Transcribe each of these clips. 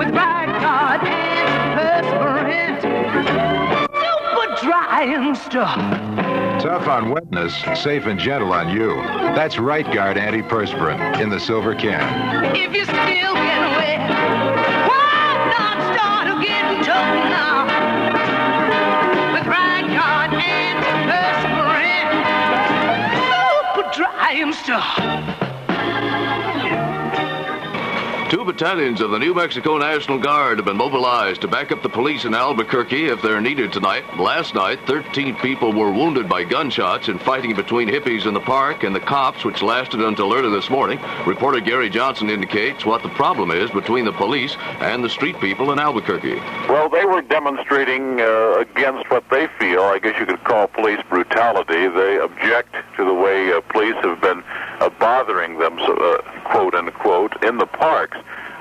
with Ricard antiperspirant. Super drying stuff. Tough on wetness, safe and gentle on you. That's Right Guard antiperspirant in the silver can. If you're still getting wet, why not start getting tough now? With Right Guard antiperspirant. Super drying stuff. 2 battalions of the New Mexico National Guard have been mobilized to back up the police in Albuquerque if they're needed tonight. Last night, 13 people were wounded by gunshots in fighting between hippies in the park and the cops, which lasted until early this morning. Reporter Gary Johnson indicates what the problem is between the police and the street people in Albuquerque. Well, they were demonstrating against what they feel, I guess you could call police brutality. They object to the way police have been bothering them, quote unquote, in the parks.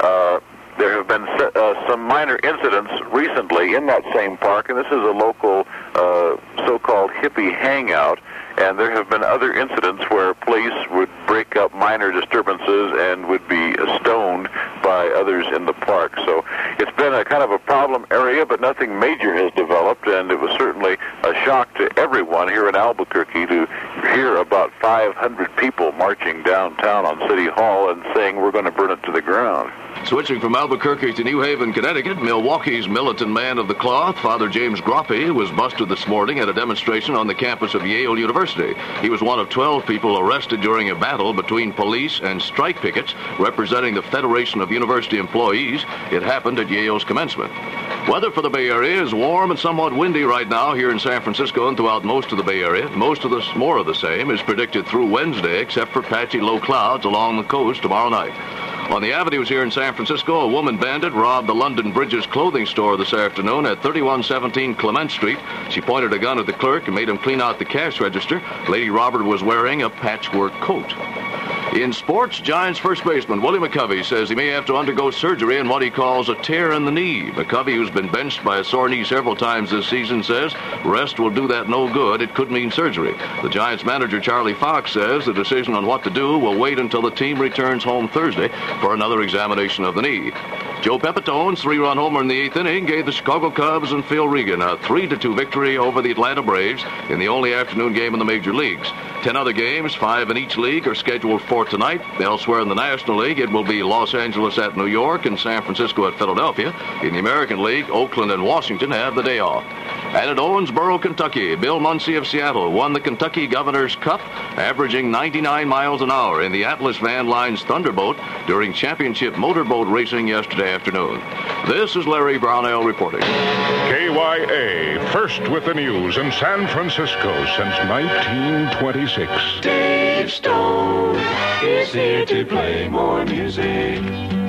There have been some minor incidents recently in that same park, and this is a local so-called hippie hangout, and there have been other incidents where police would break up minor disturbances and would be stoned by others in the park. So it's been a kind of a problem area, but nothing major has developed, and it was certainly a shock to everyone here in Albuquerque to hear about 500 people marching downtown on City Hall and saying we're going to burn it to the ground. Switching from Albuquerque to New Haven, Connecticut, Milwaukee's militant man of the cloth, Father James Groppe, was busted this morning at a demonstration on the campus of Yale University. He was one of 12 people arrested during a battle between police and strike pickets representing the Federation of University Employees. It happened at Yale's commencement. Weather for the Bay Area is warm and somewhat windy right now here in San Francisco and throughout most of the Bay Area. More of the same is predicted through Wednesday, except for patchy low clouds along the coast tomorrow night. On the avenues here in San Francisco, a woman bandit robbed the London Bridges clothing store this afternoon at 3117 Clement Street. She pointed a gun at the clerk and made him clean out the cash register. Lady Robert was wearing a patchwork coat. In sports, Giants first baseman Willie McCovey says he may have to undergo surgery in what he calls a tear in the knee. McCovey, who's been benched by a sore knee several times this season, says rest will do that no good. It could mean surgery. The Giants manager Charlie Fox says the decision on what to do will wait until the team returns home Thursday for another examination of the knee. Joe Pepitone's 3-run homer in the 8th inning gave the Chicago Cubs and Phil Regan a 3-2 victory over the Atlanta Braves in the only afternoon game in the major leagues. 10 other games, 5 in each league, are scheduled for tonight. Elsewhere in the National League, it will be Los Angeles at New York and San Francisco at Philadelphia. In the American League, Oakland and Washington have the day off. And at Owensboro, Kentucky, Bill Muncy of Seattle won the Kentucky Governor's Cup, averaging 99 miles an hour in the Atlas Van Lines Thunderbolt during championship motorboat racing yesterday afternoon. This is Larry Brownell reporting. KYA, first with the news in San Francisco since 1926. Dave Stone is here to play more music.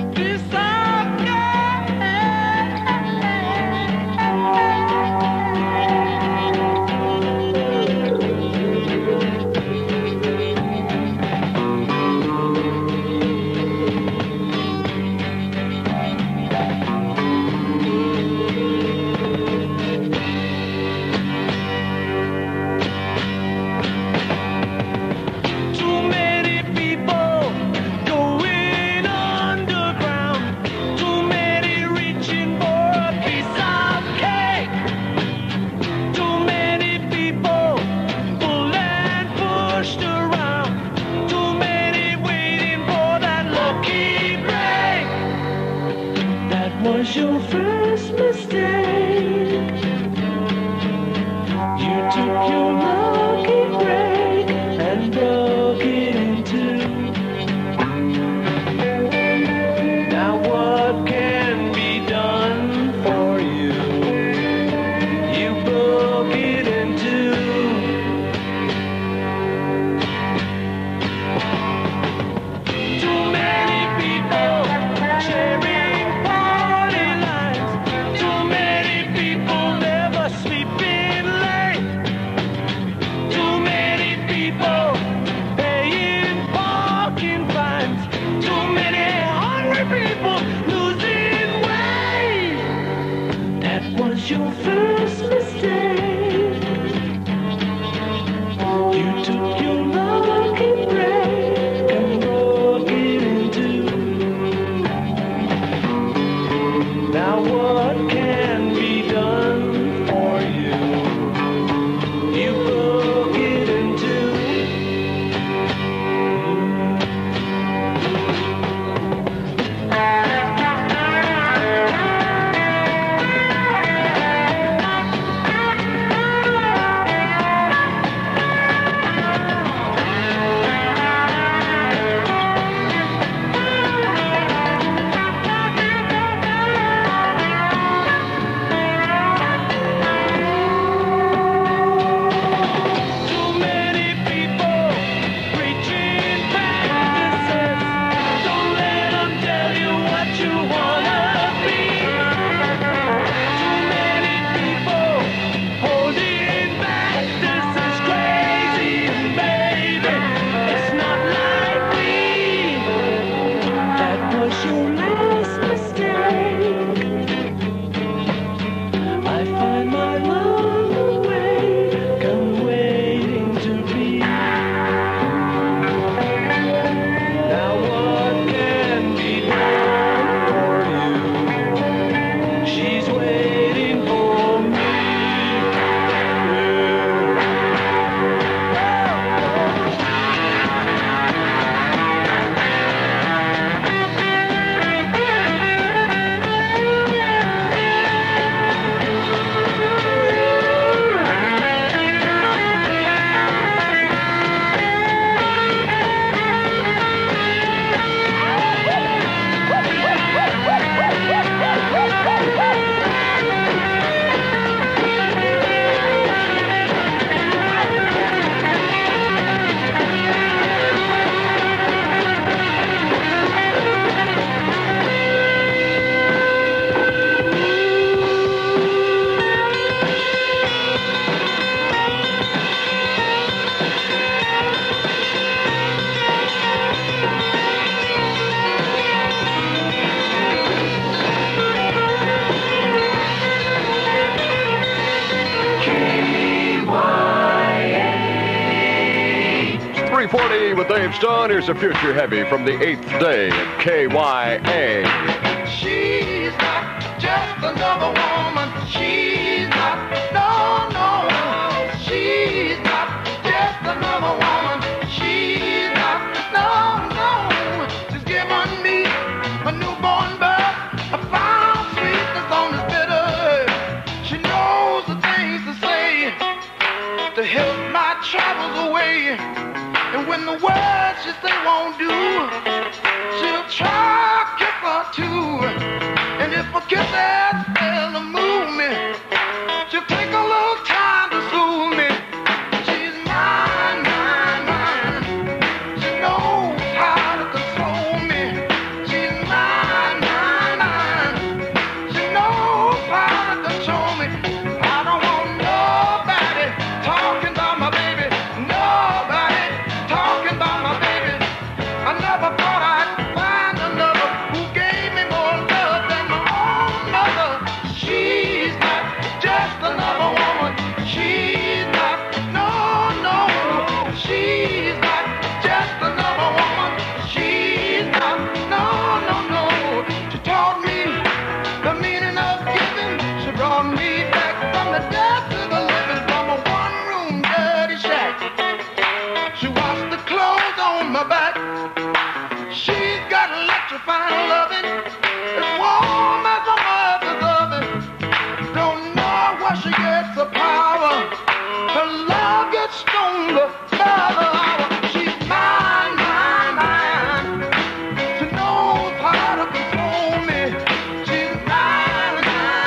Was your first mistake? You took your lucky break and broke it in two. Now what can be done for you? You broke it in two. Too many people sharing your first mistake. You took your lucky break and broke it in two. with Dave Stone. Here's a future heavy from the 8th day at KYA. She's not just another woman. She's not, no. She's not just another woman. She's not, no. She's given me a newborn birth. I found sweetness on this bitter. She knows the things to say to help my troubles away. And when the words she say won't do, she'll try a kiss or two. And if a kiss has failed to move me, she'll take a little time to soothe me. She's mine. She knows how to control me. She's mine. She knows how to control me. I don't want nobody talking about my baby. Nobody talking about my baby. I never thought I'd find another who gave me more love than my own mother. She's not just another woman. She's not, no. She's not just another woman. She's not, no. She taught me the meaning of giving. She brought me back from the dead to the living, from a one-room dirty shack. She washed the clothes on my back. She's got electrifying loving, as warm as a mother's oven. Don't know where she gets the power. Her love gets stronger by the hour. She's mine. She knows how to control me. She's mine.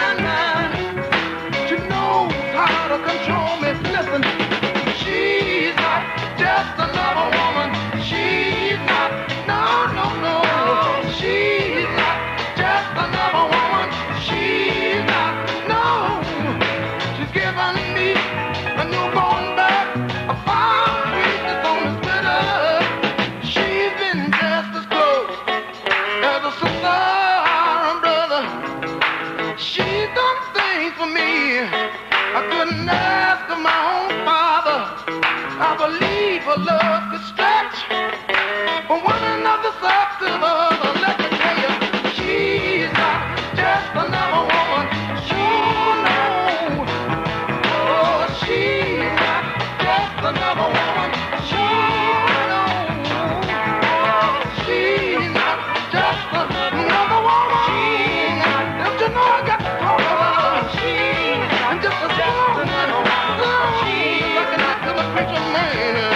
She knows how to control me. Listen, she's not just another woman. She's not, no. She's not just another woman. She's not, no. She's given me a newborn birth. I found sweetness on this bitter. She's been just as close as a sister or a brother. She's done things for me I couldn't ask of my own father. I believe her love could stretch from one another's up to the other. Let me tell you, she's not just another woman. Sure no. Oh, she's not just another woman. Sure no. Oh, she's not just another woman. She's not. Don't you know I got to talk about her? I'm just a woman. She's like an act of a preacher man.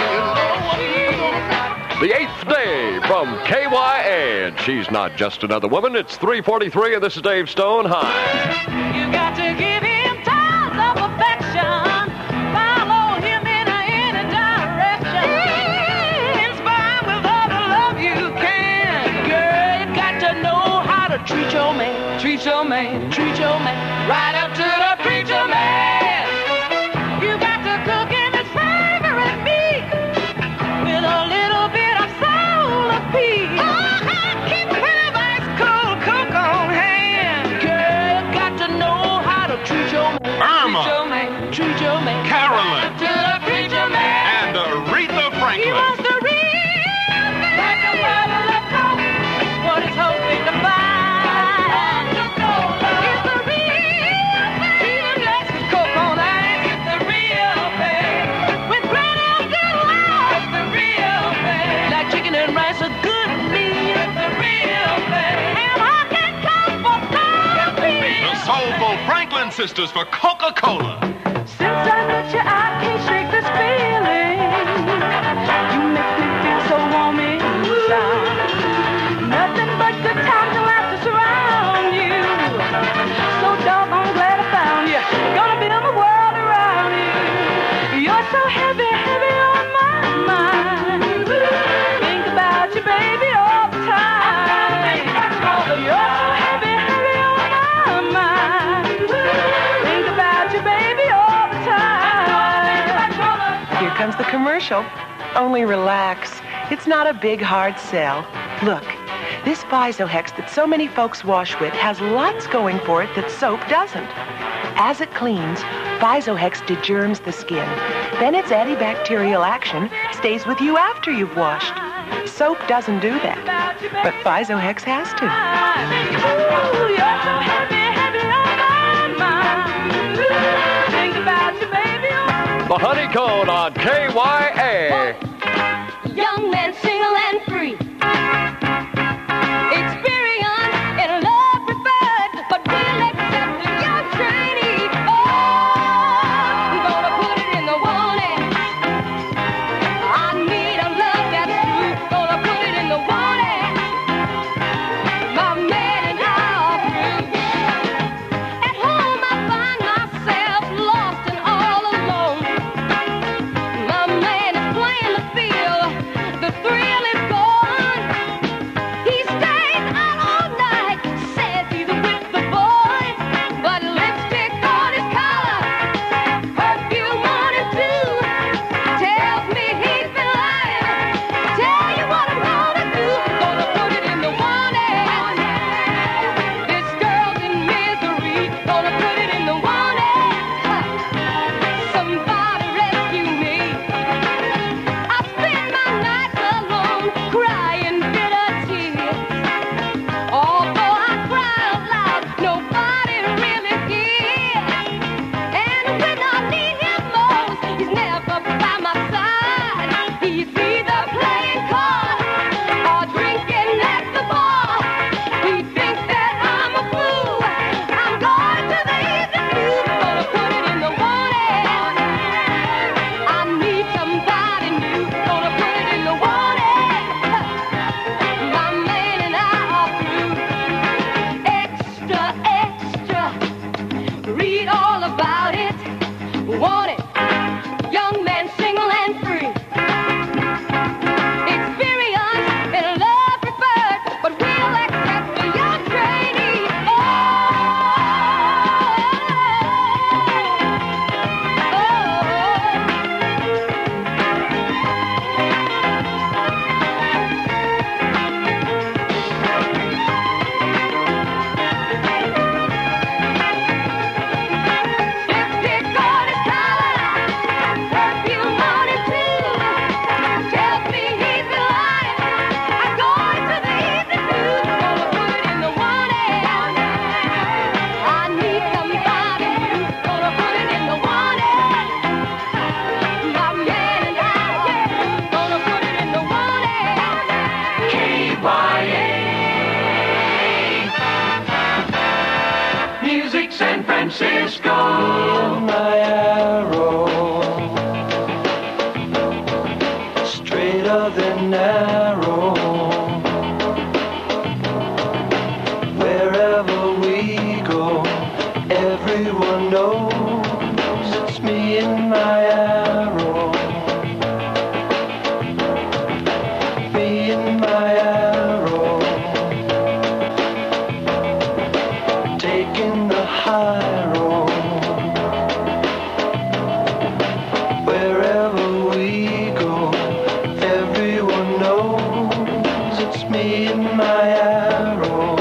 The 8th day from KYA, and she's not just another woman. It's 3:43, and this is Dave Stone. Hi. You got to give him tons of affection. Follow him in any direction. Inspire with all the love you can. Girl, you got to know how to treat your man. Treat your man. Treat your man. Right up to the preacher man. You got to cook him his favorite meat with a little bit of soul of peace. Keep him ice cold, cook on hand. Girl, you got to know how to treat your man. Irma. Treat your man. Treat your man. Carolyn. Right up to the preacher man. And Aretha He Franklin. wants the real thing. Like a bottle of Coke. That's what he's hoping to find. It's the real thing. Even less with Coke on ice. It's the real thing. With granite and love. It's the real thing. Like chicken and rice, a good meal. It's the real thing. And I can come for coffee. The soulful Franklin sisters for Coca-Cola. Since I met you, I can't shake this feeling. You make me feel so warm inside. Nothing but good times and laughter surround you. So doggone glad I found you. Gonna build my world around you. You're so heavy on my mind. Think about you, baby, all the time. You're so heavy on my mind. Think about you, baby, all the time. Here comes the commercial. Only relax. It's not a big, hard sell. Look, this Visohex that so many folks wash with has lots going for it that soap doesn't. As it cleans, Visohex degerms the skin, Then its antibacterial action stays with you after you've washed. Soap doesn't do that, but Physohex has to. Ooh, you're so happy, happy on my mind. Ooh, think about you, baby. The Honey Cone on KYA. Young man, single and free. Experience in love preferred, but we'll accept the young trainee. Oh, I'm gonna put it in the warning. I need a love that's true. Gonna put it in the warning. My man and I are through. At home I find myself lost and all alone. My man is playing the field. The thrill is gone. He stays out all night, says he's with the boys, but lipstick on his collar, perfume on his too, tells me he's been lying. Tell you what I'm gonna do, gonna put it in the warning. This girl's in misery, gonna put it in the warning. Somebody rescue me. I spend my nights alone, crying bitter tears. Although I cry out loud, nobody really hears. And when I need him most, he's never by my side. He's either playing cards or drinking at the bar. He thinks that I'm a fool. I'm going to the easy view, gonna put it in the warning. I need somebody new, gonna put it in the warning. My man and I are through. Extra, extra, read all about it. Want it, young man, single and free. Experience in love preferred, but we'll accept the young trainee. Lipstick on his collar, perfume on his too, tells me he's been lying. I'm going to the easy view, gonna put it in the warning. I need somebody new, gonna put it in the warning. My man and I, gonna put it in the warning. KYA. Music San Francisco. My arrow, straighter than arrow. Wherever we go, everyone knows it's me and my arrow. Me and my arrow, taking the high road. Wherever we go, everyone knows it's me and my arrow.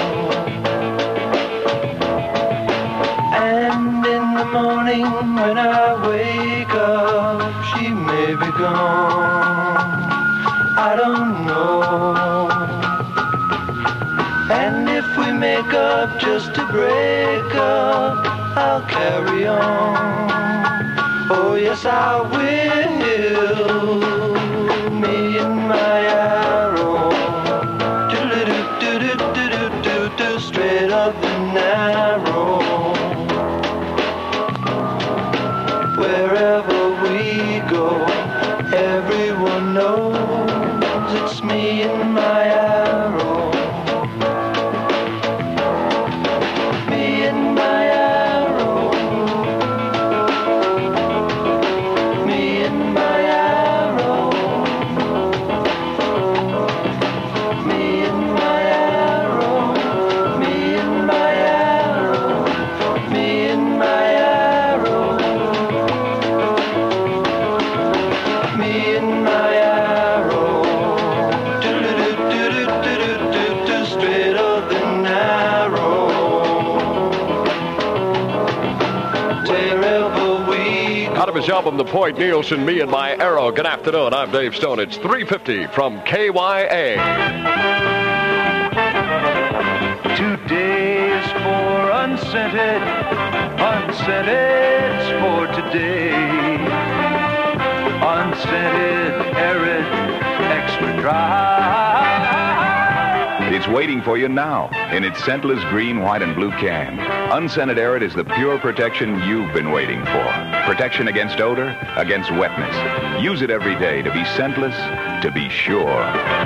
And in the morning when I wake up, she may be gone. I don't know. And if we make up just to break up, I'll carry on. Oh yes, I will. Me and my arrow, do straight up and narrow. Wherever we go, everyone knows it's me and my arrow. Me and my arrow. Me and my arrow. Me and my arrow. Me and my his album, The Point Nielsen, Me and My Arrow. Good afternoon. I'm Dave Stone. It's 3:50 from KYA. Today is for unscented, unscented's for today. Unscented, arid, extra dry. It's waiting for you now in its scentless green, white, and blue can. Unscented Arid is the pure protection you've been waiting for. Protection against odor, against wetness. Use it every day to be scentless, to be sure.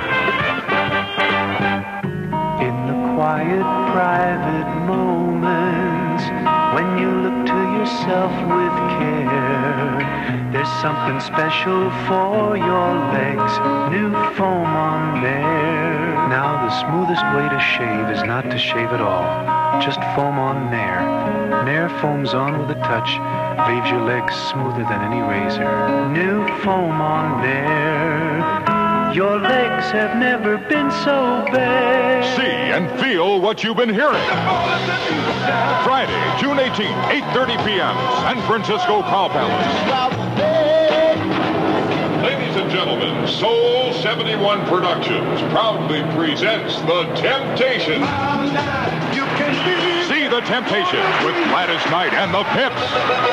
In the quiet, private moments, when you look to yourself with care, there's something special for your legs. New foam on there. Now the smoothest way to shave is not to shave at all. Just foam on Nair. Nair foams on with a touch, leaves your legs smoother than any razor. New foam on Nair. Your legs have never been so bare. See and feel what you've been hearing. Friday, June 18th, 8:30 p.m., San Francisco Cow Palace. Ladies and gentlemen, Soul 71 Productions proudly presents The Temptations. See The Temptations with Gladys Knight and the Pips.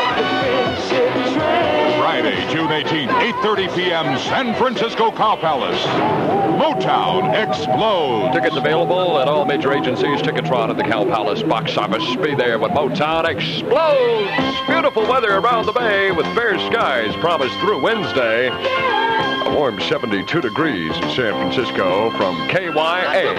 Friday, June 18th, 8:30 p.m., San Francisco Cow Palace. Motown explodes. Tickets available at all major agencies. Ticketron at the Cow Palace box office. Be there when Motown explodes. Beautiful weather around the bay with fair skies promised through Wednesday. A warm 72 degrees in San Francisco from KYA.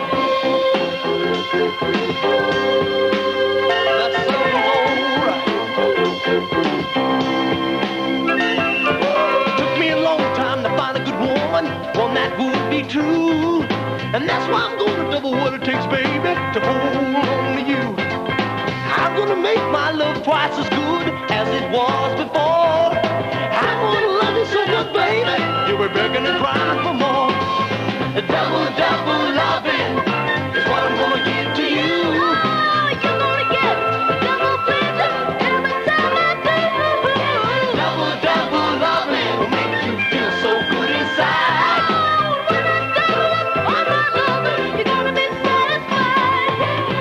Took me a long time to find a good woman, one that would be true. And that's why I'm gonna double what it takes, baby, to hold on to you. I'm gonna make my love twice as good as it was before. I'm gonna love you so much, baby, you'll be begging and crying for more. Double, double loving is what I'm gonna give to you. You're gonna get double pleasure every time I do. Double, double loving will make you feel so good inside. When I double up on my loving, you're gonna be satisfied.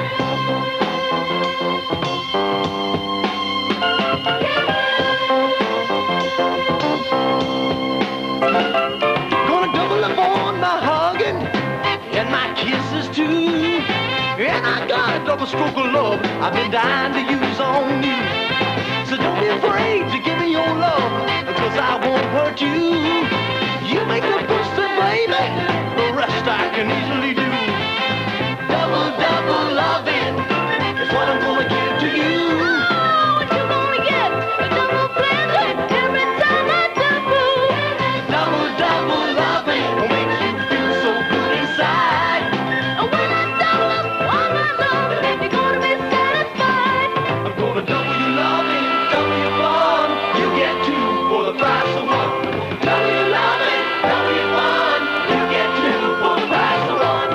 Gonna double up on my hugging and my kisses too. And I got a double stroke of love I've been dying to use on you. So don't be afraid to give me your love, cause I won't hurt you. You make the first step, baby, the rest I can easily do. Double, double loving is what I'm gonna give to you. You're gonna get a double pleasure every time I double. Double, double loving will make you feel so good inside. When I double up on my loving, you're gonna be satisfied. I'm gonna double your loving, double your fun. You get two for the price of one. Double your loving, double your fun. You get two for the price of one.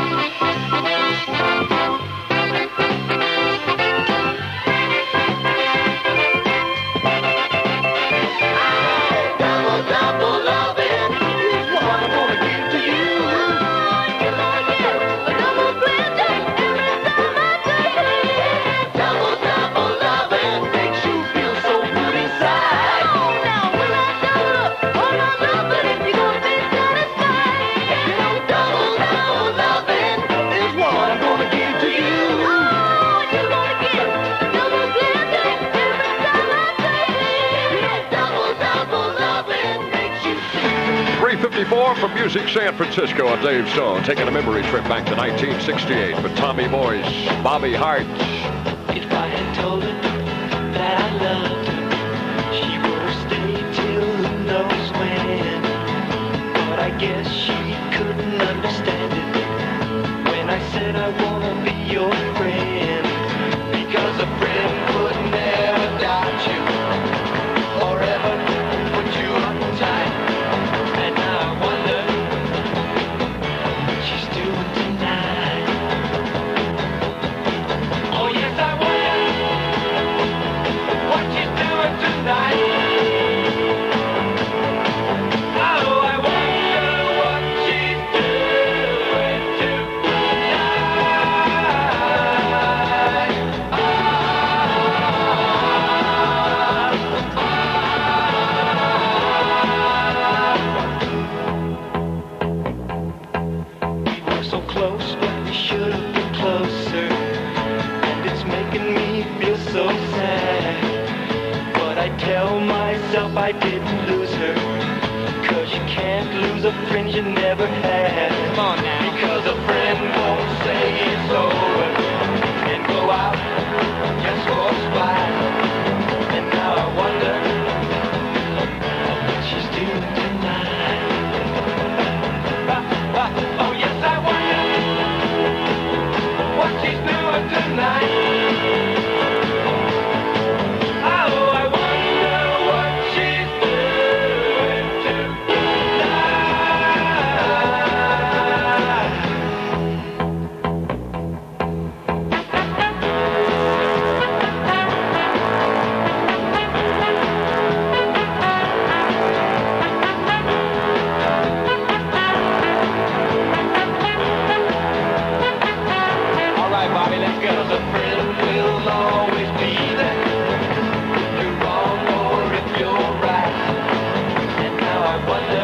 Double, double loving is what I'm gonna give to you. You're gonna get a double pleasure every time I do. Double, double loving makes you feel so good inside. Now when I double up on my loving, you're gonna be satisfied. You know, double, double loving is what I'm gonna give to you. You're gonna get a double pleasure every time I do. Double, double loving makes you feel. 3:54 from Music San Francisco. I'm Dave Stone, taking a memory trip back to 1968 with Tommy Boy's Bobby Hart. If I had told her that I loved her, she would have stayed till who knows when. But I guess she couldn't understand it when I said I wanna be your friend. Because a friend could never doubt you or ever put you uptight. And now I wonder what she's doing tonight. Oh yes, I wonder what she's doing tonight. so sad. But I tell myself I didn't lose her. 'Cause you can't lose a friend you never had. Come on now. Because a friend won't say it's over and go out just for a spite. And now I wonder what she's doing tonight. Oh yes, I wonder what she's doing tonight. Oh, I wonder what she's doing All right, Bobby, let's go. The friend will always be there. If you're wrong or if you're right. And now I wonder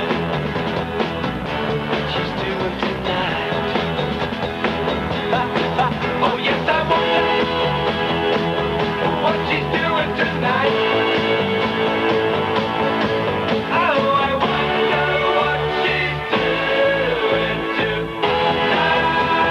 what she's doing tonight. Oh yes, I wonder what she's doing tonight. Oh, I wonder what she's doing tonight.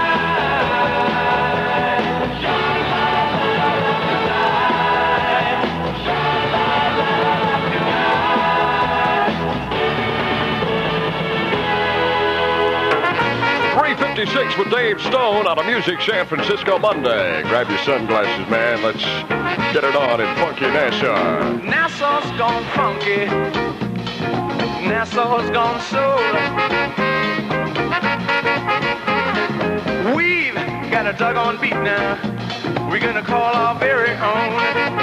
.356 with Dave Stone out of Music San Francisco Monday. Grab your sunglasses, man. Let's get it on in funky Nassau. Nassau's gone funky. Nassau's gone soul. We've got a doggone beat now. We're gonna call our very own.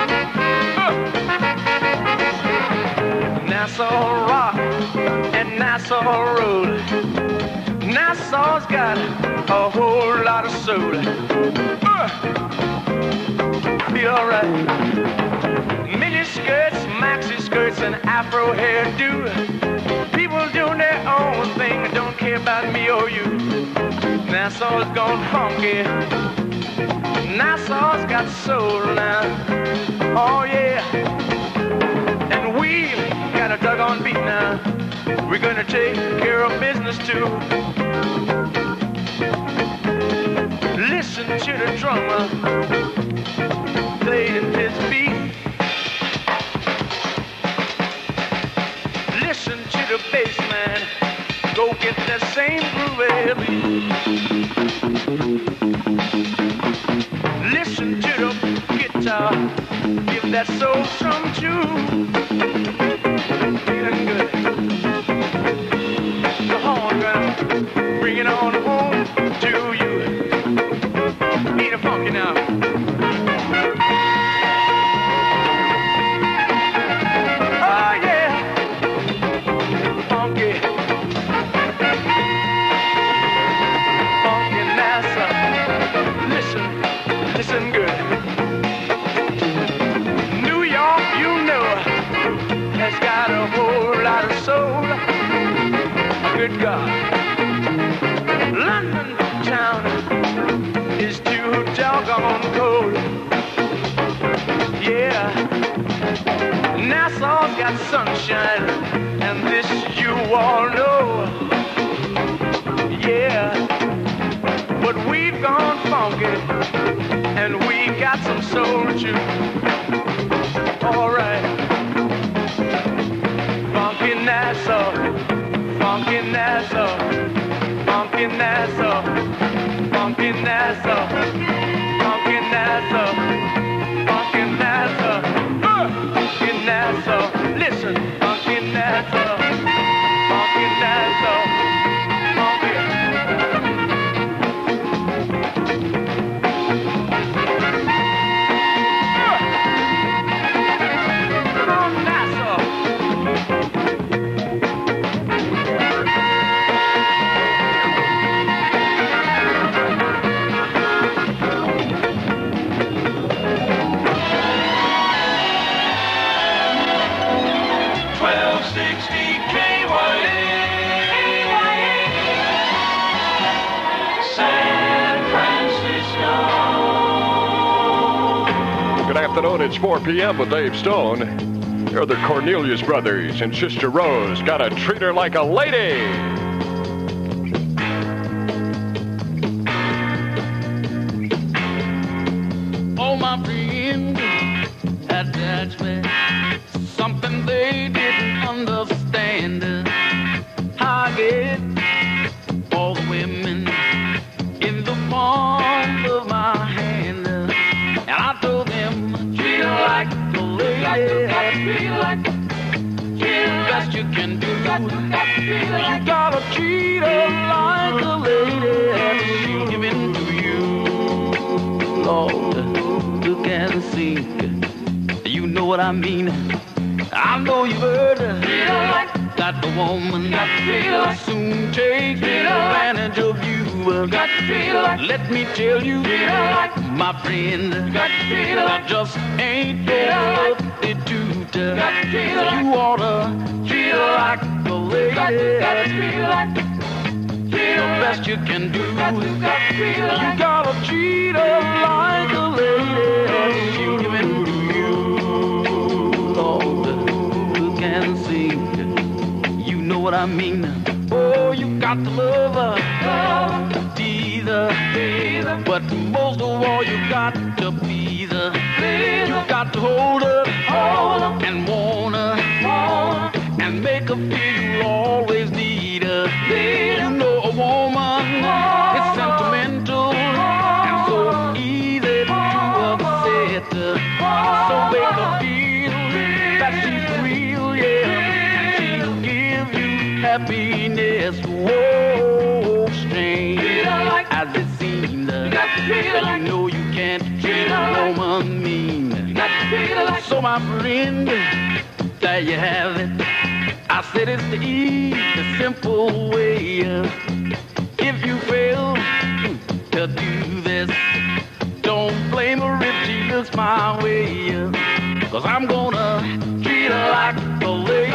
Nassau rock and Nassau roll. Nassau's got a whole lot of soul. Be alright. Mini skirts, maxi skirts, and afro hairdo. People doing their own thing and don't care about me or you. Nassau's gone funky. Nassau's got soul now. Oh yeah. And we got a doggone beat now. We're gonna take care of business too. Listen to the drummer playing his beat. Listen to the bass man go get that same groove beat. Listen to the guitar give that soul some tune. Feeling good. The horn gonna bring it on home to you. Need a funky now. Oh yeah, funky, funky Nassau. Listen good. New York, you know, has got a whole lot of soul. Good God. London town is too doggone cold. Yeah. Nassau's got sunshine, and this you all know. Yeah. But we've gone funky, and we got some soul too. All right. Funky Nassau. Funky Nassau, funky Nassau, funky Nassau, funky Nassau, funky Nassau, funky Nassau. Listen, funky Nassau, funky Nassau, funky. Come on, Nassau. afternoon, it's 4 p.m. with Dave Stone. Here are the Cornelius brothers and Sister Rose. Gotta treat her like a lady. Oh, my friend had touched me. Something they didn't understand. I get all the women in the palm of my hand. And I told them, treat her like a lady. Treat her like best you can do. You gotta treat her like a lady. She'll give in to you. Lord, look and see. You know what I mean. I know you've heard that the woman will soon take advantage of you. Let me tell you, my friend, that just ain't no substitute. You oughta treat her like a lady. The best you can do. You gotta treat her like a lady. She'll give in to you. Lord, look and see. You know what I mean. Oh, you got to love her, tease her, but most of all, you got to please her. You got to hold her and want her and make her feel you always need her. You know a woman is sentimental and so easy to upset her. So make her feel that she's real, yeah, and she'll give you happiness. Whoa, strange as it seems, you know you can't treat a woman mean. So my friend, there you have it. I said it's the easy, simple way. If you fail to do this, don't blame her if she looks my way. 'Cause I'm gonna treat her like a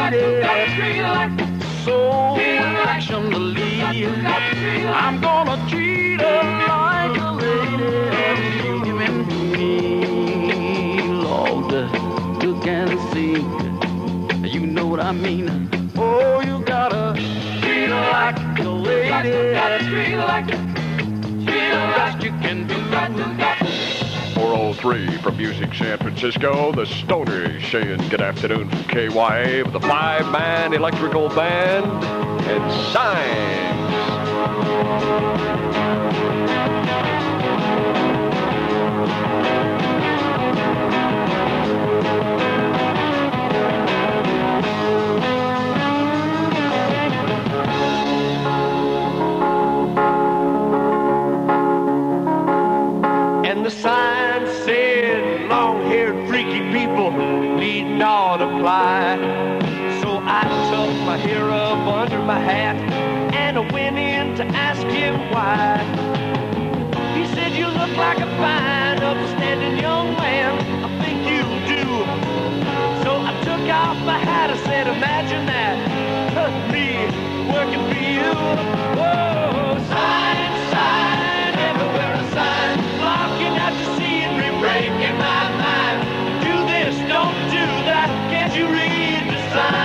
lady. So affectionately, I'm gonna treat her like a lady. She'll give in to me, Lord, look and see. You know what I mean. Oh, you gotta treat her like a lady. Treat her like the best you can do. 403 from Music San Francisco, the Stoners saying good afternoon from KY with the 5-man electrical band and Signs. The sign said long-haired freaky people need not apply. So I tucked my hair up under my hat and I went in to ask him why. He said, you look like a fine, upstanding young man. I think you do. So I took off my hat. I said, imagine that, me working for you. Whoa, sign, sign, everywhere a sign. Blocking out the scenery, breaking my mind. Do this, don't do that. Can't you read the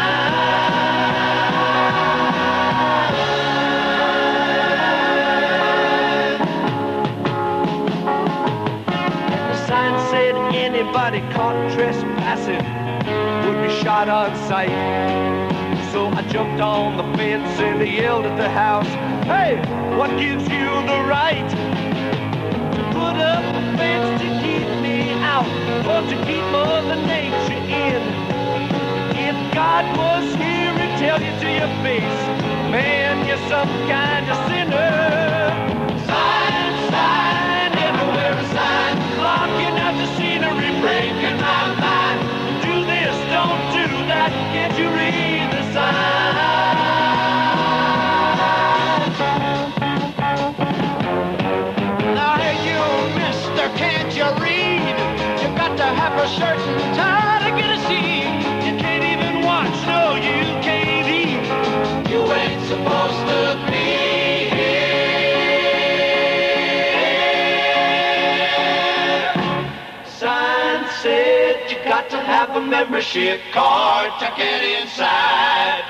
sign? The sign said anybody caught trespassing would be shot on sight. So I jumped on the fence and I yelled at the house, hey, what gives you the right to put up a fence to keep me out or to keep Mother Nature in? If God was here, he'd tell you to your face, man, you're some kind of sinner. Sign, sign, everywhere a sign, blocking out the scenery, breaking my mind. Do this, don't do that, can't you read the sign? Now, hey, you, mister, can't you read? You got to have a shirt and tie to get a seat. You can't even watch, no, you can't eat. You ain't supposed to be here. Sign says have a membership card to get inside.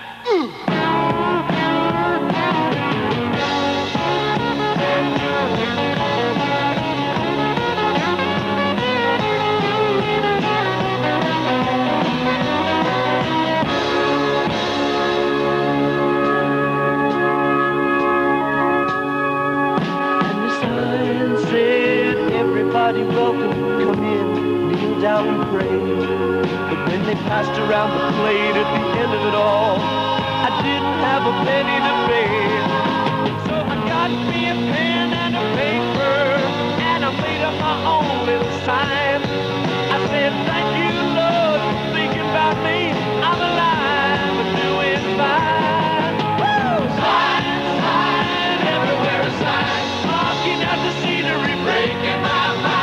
Everybody welcome, come in, kneel down and pray. But when they passed around the plate at the end of it all, I didn't have a penny to pay. So I got me a pen and a paper, and I made up my own little sign. I said, thank you, Lord, for thinking about me. I'm alive and doing fine. Woo! Sign, sign, everywhere a sign. Marking out the scenery, breaking my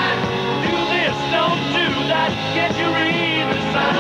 can't you read the sign?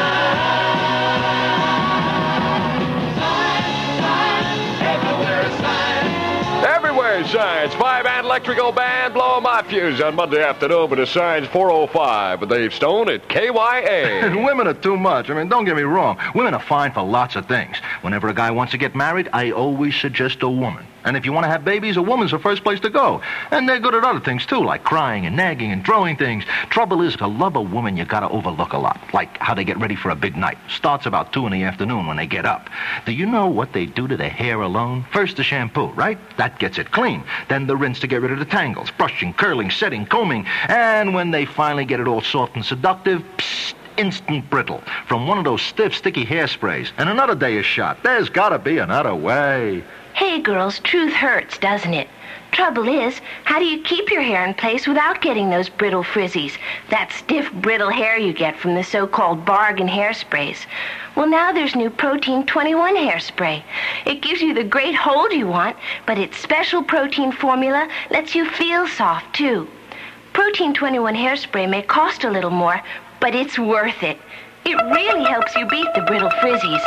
Sign, everywhere a sign. Everywhere signs. 5-band electrical band blowing my fuse on Monday afternoon with the signs 405 with Dave Stone at KYA. And women are too much. I mean, don't get me wrong. Women are fine for lots of things. Whenever a guy wants to get married, I always suggest a woman. And if you want to have babies, a woman's the first place to go. And they're good at other things, too, like crying and nagging and throwing things. Trouble is, to love a woman, you gotta overlook a lot. Like how they get ready for a big night. Starts about 2 in the afternoon when they get up. Do you know what they do to their hair alone? First, the shampoo, right? That gets it clean. Then the rinse to get rid of the tangles. Brushing, curling, setting, combing. And when they finally get it all soft and seductive, psst, instant brittle. From one of those stiff, sticky hairsprays. And another day is shot. There's gotta be another way. Hey, girls, truth hurts, doesn't it? Trouble is, how do you keep your hair in place without getting those brittle frizzies? That stiff, brittle hair you get from the so-called bargain hairsprays. Well, now there's new Protein 21 hairspray. It gives you the great hold you want, but its special protein formula lets you feel soft, too. Protein 21 hairspray may cost a little more, but it's worth it. It really helps you beat the brittle frizzies.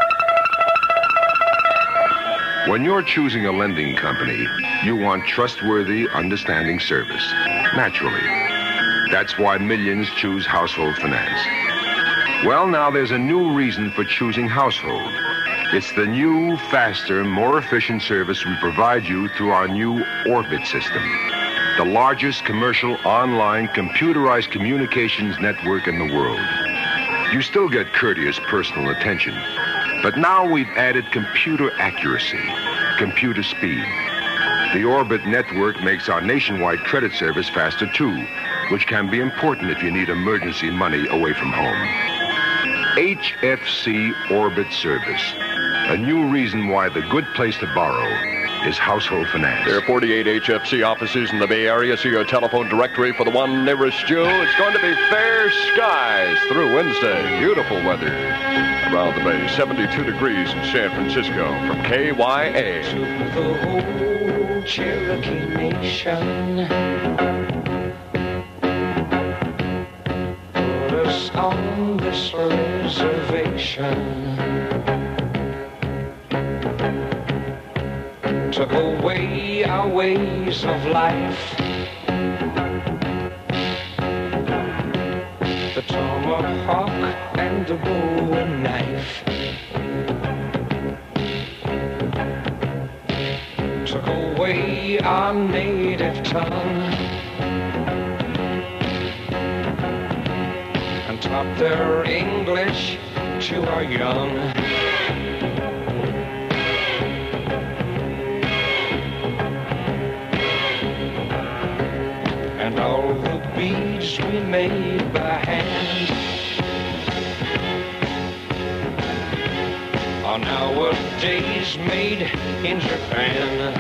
When you're choosing a lending company, you want trustworthy, understanding service. Naturally. That's why millions choose Household Finance. Well, now there's a new reason for choosing Household. It's the new, faster, more efficient service we provide you through our new Orbit system. The largest commercial online computerized communications network in the world. You still get courteous personal attention. But now we've added computer accuracy, computer speed. The Orbit network makes our nationwide credit service faster, too, which can be important if you need emergency money away from home. HFC Orbit Service, a new reason why the good place to borrow is Household Finance. There are 48 HFC offices in the Bay Area. See your telephone directory for the one nearest you. It's going to be fair skies through Wednesday. Beautiful weather around the Bay. 72 degrees in San Francisco from KYA. To the whole Cherokee Nation, put us on this reservation. Took away our ways of life. The tomahawk and the bowie knife. Took away our native tongue and taught their English to our young. And all the beads we made by hand are nowadays made in Japan.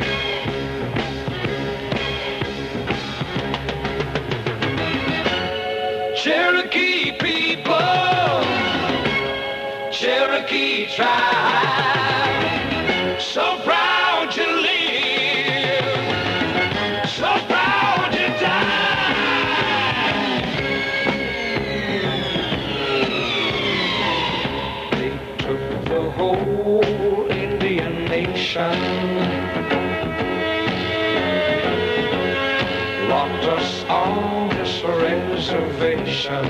Cherokee people, Cherokee tribe, so proud to live, so proud to die. They took the whole Indian nation, locked us on this reservation. reservation.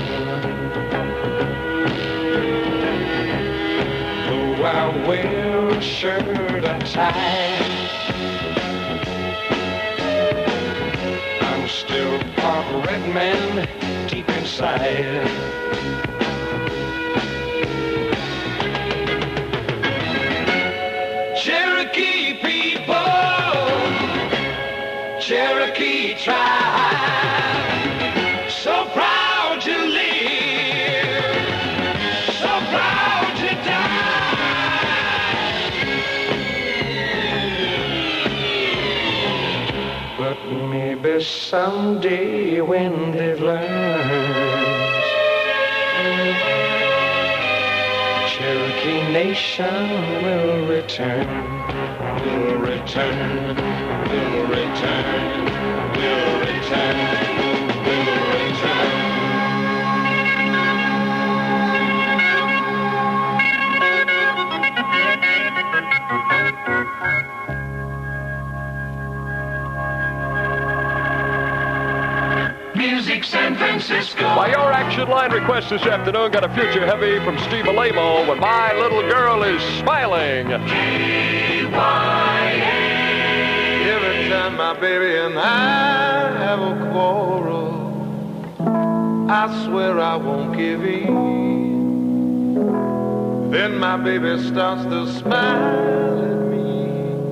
Though I wear a shirt and tie, I'm still part red man deep inside. Cherokee people, Cherokee tribe, so proud to live, so proud to die. But maybe someday when they've learned, Cherokee Nation will return, will return, will return, will return, will return. Music San Francisco. By your action line request this afternoon, got a future heavy from Steve Alamo, When My Little Girl Is Smiling. Every time my baby and I have a quarrel, I swear I won't give in. Then my baby starts to smile at me,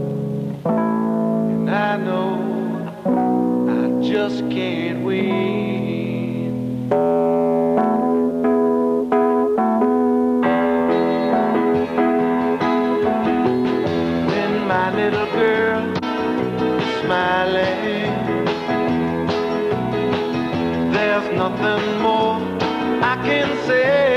and I know I just can't win. When my little girl is smiling, there's nothing more I can say.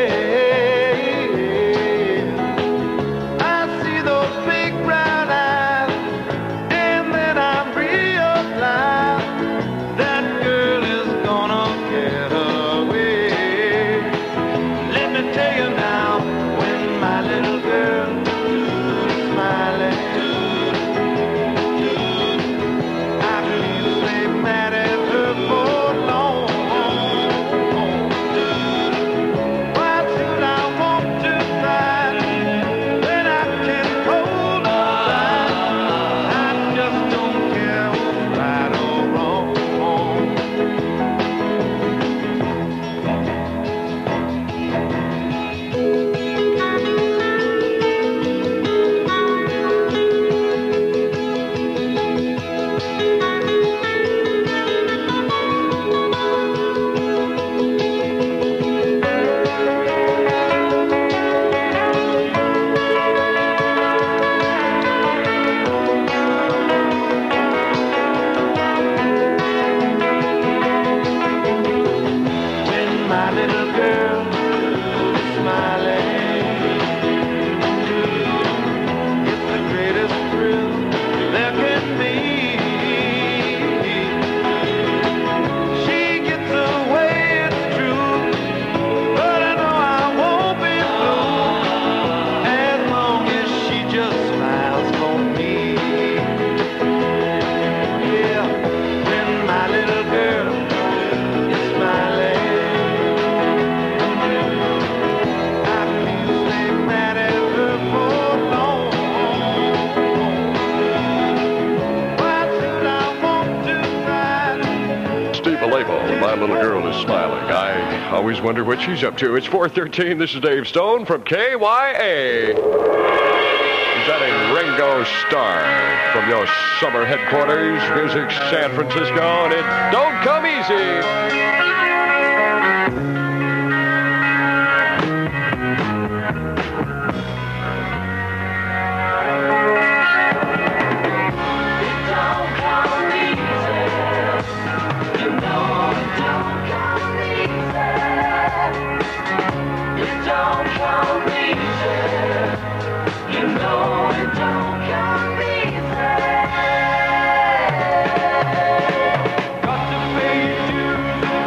I see those big brown eyes, and then I realize that girl is gonna get away. Let me tell you now, when my little girl is smiling, I feel they mad at her for long. Why should I want to fight when I can hold her tight? I just don't care who's right or wrong. When my little girl is smiling, it's the greatest thrill there can be. She gets away, it's true, but I know I won't be blue as long as she just smiles for me. Yeah, when my little girl is smiling, I feel they mad at her for long. Why should I want to fight? Steve Alamo, My Little Girl Is Smiling. I always wonder what she's up to. It's 4:13. This is Dave Stone from KYA. Presenting Ringo Starr from your summer headquarters, Music San Francisco, and it don't come easy. Got to pay dues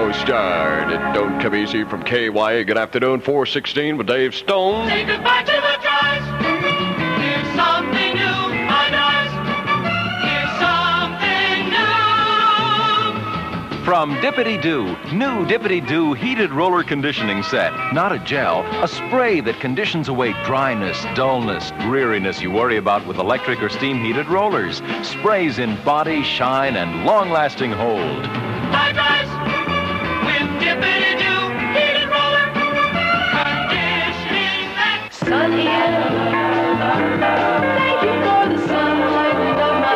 Radio Star. It don't come easy from KYA. Good afternoon, 416 with Dave Stone. Say goodbye to the dries. Here's something new, my darls. Here's something new. From Dippity-Doo, new Dippity-Doo heated roller conditioning set. Not a gel, a spray that conditions away dryness, dullness, dreariness you worry about with electric or steam heated rollers. Sprays in body, shine, and long-lasting hold. My dries with Dippity-Doo heated roller conditioning set. Sun here. Thank you for the sunlight of my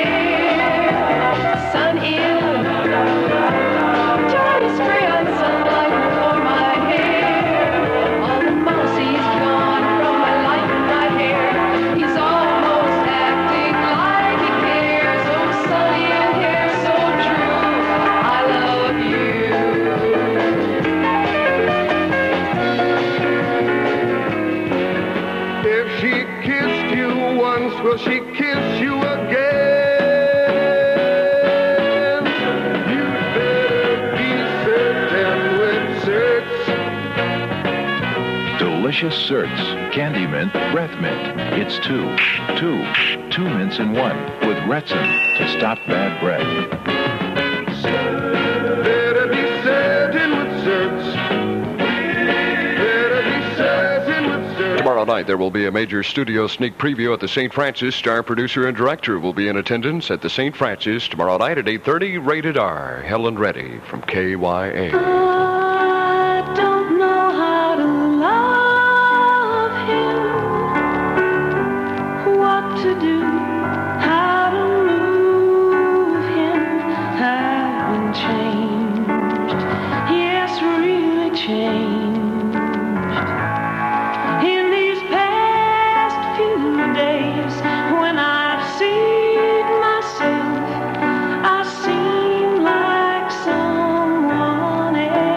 hair. Sun here. Try to spray on sunlight for my hair. All the mousy's gone from my life and my hair. He's almost acting like he cares. So sunny and hair so true. I love you. If she kissed you once, will she kiss you again? You'd better be certain with certs. Delicious Certs, Candy Mint, Breath Mint. It's two mints in one with Retsin to stop bad breath. Better be certain with certs. Better be certain with certs. Tomorrow night, there will be a major studio sneak preview at the St. Francis. Star producer and director will be in attendance at the St. Francis tomorrow night at 8:30. Rated R. Helen Reddy from KYA. I don't know how to love him, what to do, how to move him. I've been changed, yes, really changed. In these past few days, when I've seen myself, I seem like someone else.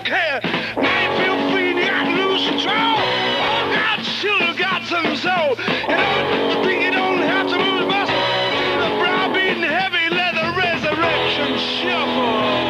care. Now you feel free and you got loose control. Oh, God, should have got some soul. You don't think you don't have to move the muscle to the browbeaten heavy leather resurrection shuffle.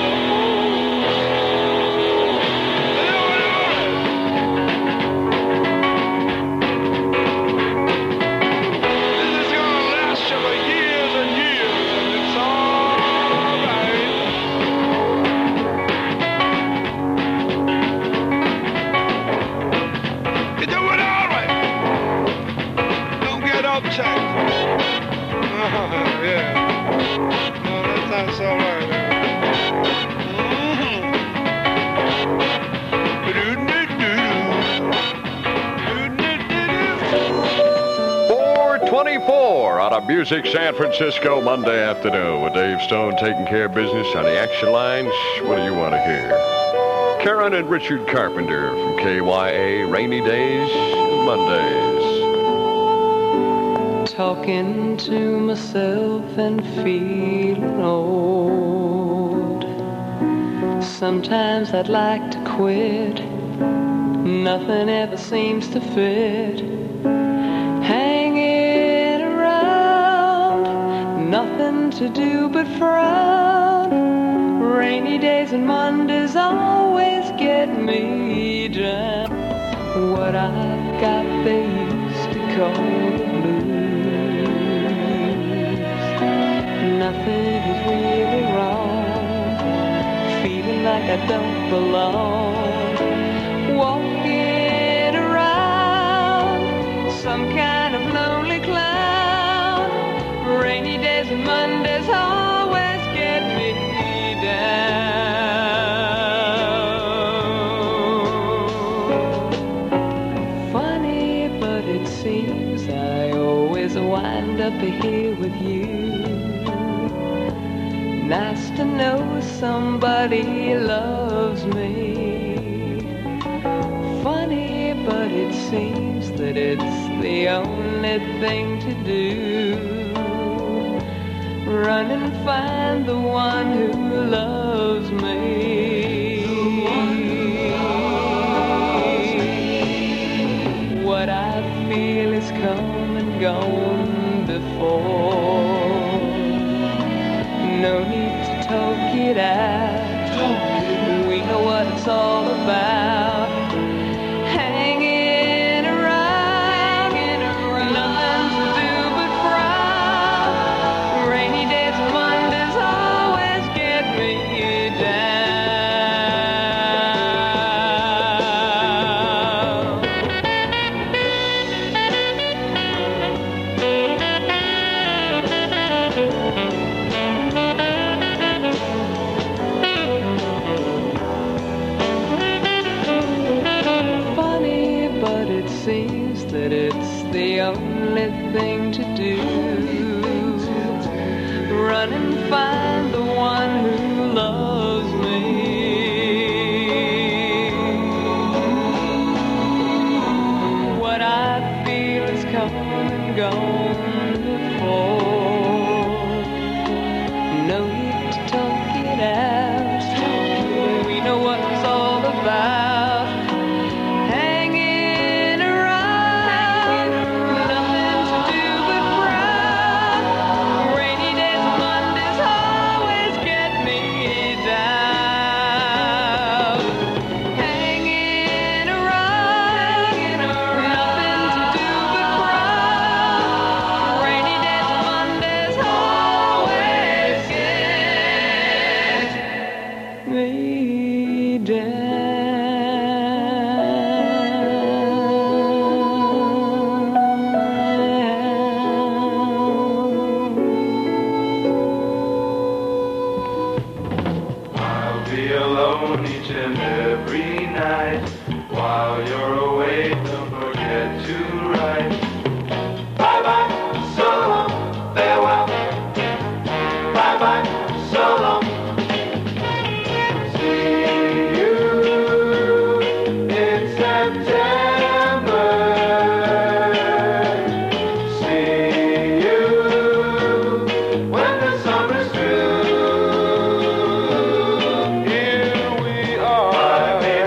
That's all right. 424 out of Music San Francisco Monday afternoon with Dave Stone taking care of business on the action lines. What do you want to hear? Karen and Richard Carpenter from KYA, Rainy Days, Mondays. Talking to myself and feeling old. Sometimes I'd like to quit. Nothing ever seems to fit. Hanging around, nothing to do but frown. Rainy days and Mondays always get me down. What I've got they used to call the blues. Nothing is really wrong, feeling like I don't belong, walking around some kind of lonely clown. Rainy days and Mondays always get me down. Funny, but it seems I always wind up here with you. Nice to know somebody loves me. Funny, but it seems that it's the only thing to do. Run and find the one who loves me. What I feel is come and gone before. No need to talk it out. We know what it's all about. Hanging around, nothing to do but frown. Rainy days and Mondays always get me the only thing to do. Run and find the one who loves me. What I feel is come and gone before. No need to talk it out. We know what it's all about. Here we are.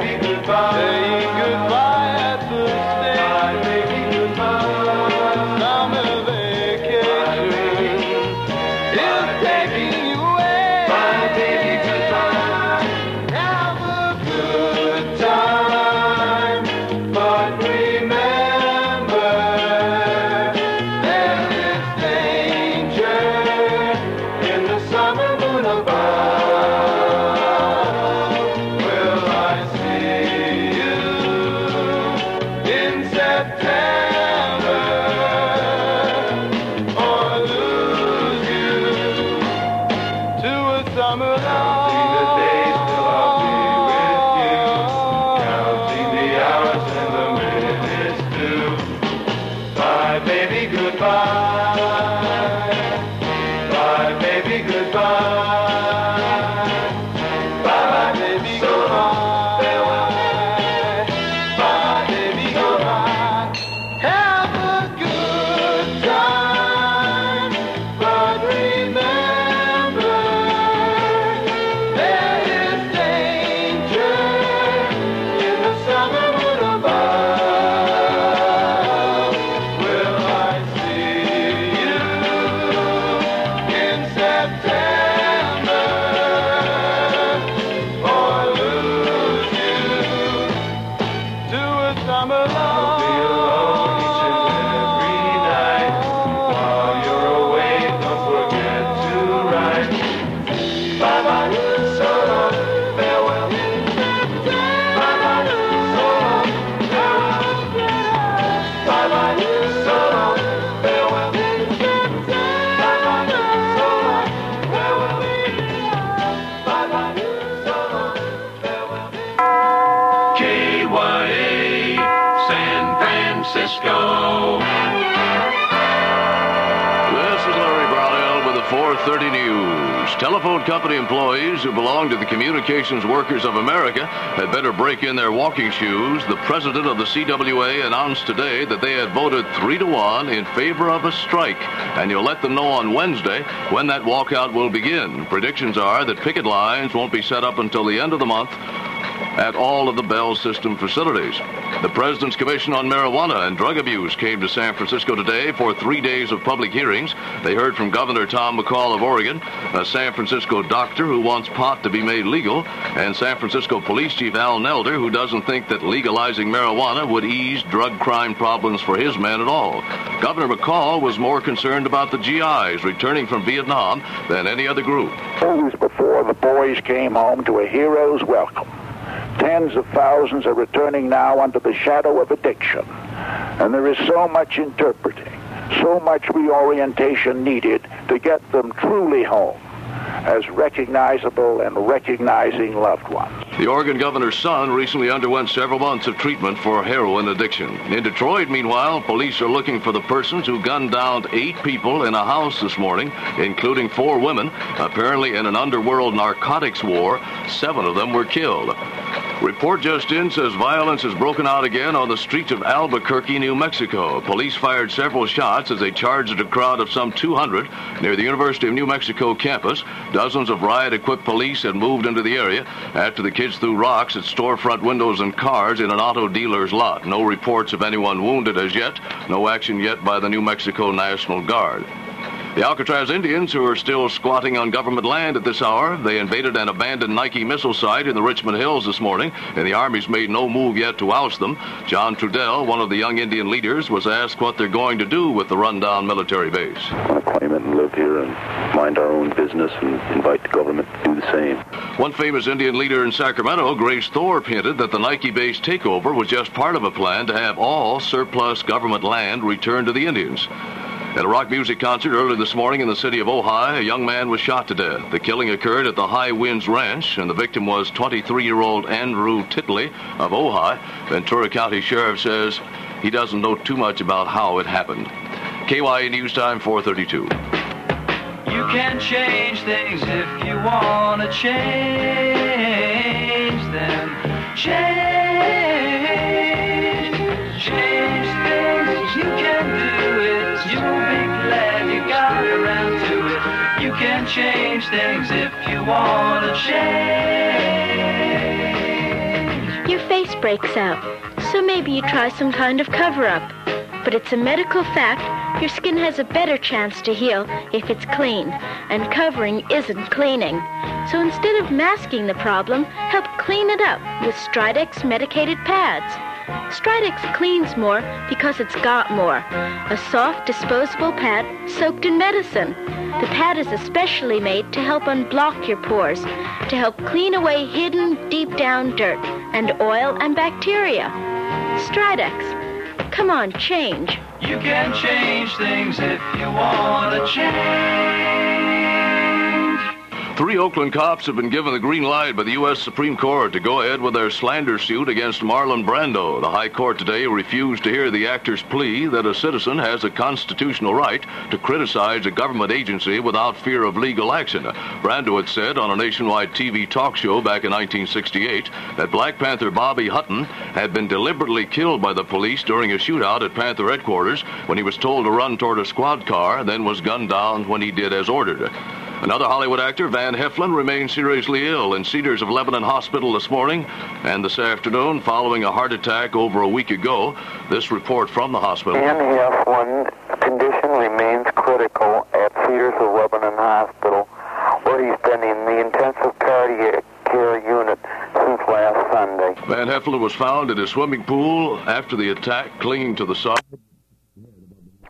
Telephone company employees who belong to the Communications Workers of America had better break in their walking shoes. The president of the CWA announced today that they had voted 3-1 in favor of a strike, and you'll let them know on Wednesday when that walkout will begin. Predictions are that picket lines won't be set up until the end of the month at all of the Bell System facilities. The President's Commission on Marijuana and Drug Abuse came to San Francisco today for 3 days of public hearings. They heard from Governor Tom McCall of Oregon, a San Francisco doctor who wants pot to be made legal, and San Francisco Police Chief Al Nelder, who doesn't think that legalizing marijuana would ease drug crime problems for his men at all. Governor McCall was more concerned about the GIs returning from Vietnam than any other group. Always before, the boys came home to a hero's welcome. Tens of thousands are returning now under the shadow of addiction. And there is so much interpreting, so much reorientation needed to get them truly home as recognizable and recognizing loved ones. The Oregon governor's son recently underwent several months of treatment for heroin addiction. In Detroit, meanwhile, police are looking for the persons who gunned down 8 people in a house this morning, including 4 women, apparently in an underworld narcotics war. 7 of them were killed. Report just in says violence has broken out again on the streets of Albuquerque, New Mexico. Police fired several shots as they charged a crowd of some 200 near the University of New Mexico campus. Dozens of riot-equipped police had moved into the area after the kids threw rocks at storefront windows and cars in an auto dealer's lot. No reports of anyone wounded as yet. No action yet by the New Mexico National Guard. The Alcatraz Indians, who are still squatting on government land at this hour, they invaded an abandoned Nike missile site in the Richmond Hills this morning, and the Army's made no move yet to oust them. John Trudell, one of the young Indian leaders, was asked what they're going to do with the rundown military base. I want to claim it and live here and mind our own business and invite the government to do the same. One famous Indian leader in Sacramento, Grace Thorpe, hinted that the Nike base takeover was just part of a plan to have all surplus government land returned to the Indians. At a rock music concert early this morning in the city of Ojai, a young man was shot to death. The killing occurred at the High Winds Ranch, and the victim was 23-year-old Andrew Titley of Ojai. Ventura County Sheriff says he doesn't know too much about how it happened. KYE News Time, 4:32. You can change things if you want to change them. Change things, you can do it. You'll be glad you got around to it. You can change things if you want to change. Your face breaks out, so maybe you try some kind of cover-up. But it's a medical fact, your skin has a better chance to heal if it's clean, and covering isn't cleaning. So instead of masking the problem, help clean it up with Stridex medicated pads. Stridex cleans more because it's got more. A soft, disposable pad soaked in medicine. The pad is especially made to help unblock your pores, to help clean away hidden, deep-down dirt and oil and bacteria. Stridex. Come on, change. You can change things if you want to change. 3 Oakland cops have been given the green light by the U.S. Supreme Court to go ahead with their slander suit against Marlon Brando. The High Court today refused to hear the actor's plea that a citizen has a constitutional right to criticize a government agency without fear of legal action. Brando had said on a nationwide TV talk show back in 1968 that Black Panther Bobby Hutton had been deliberately killed by the police during a shootout at Panther headquarters when he was told to run toward a squad car, then was gunned down when he did as ordered. Another Hollywood actor, Van Heflin, remains seriously ill in Cedars of Lebanon Hospital this morning and this afternoon following a heart attack over a week ago. This report from the hospital. Van Heflin condition remains critical at Cedars of Lebanon Hospital, where he's been in the intensive cardiac care unit since last Sunday. Van Heflin was found in his swimming pool after the attack, clinging to the side.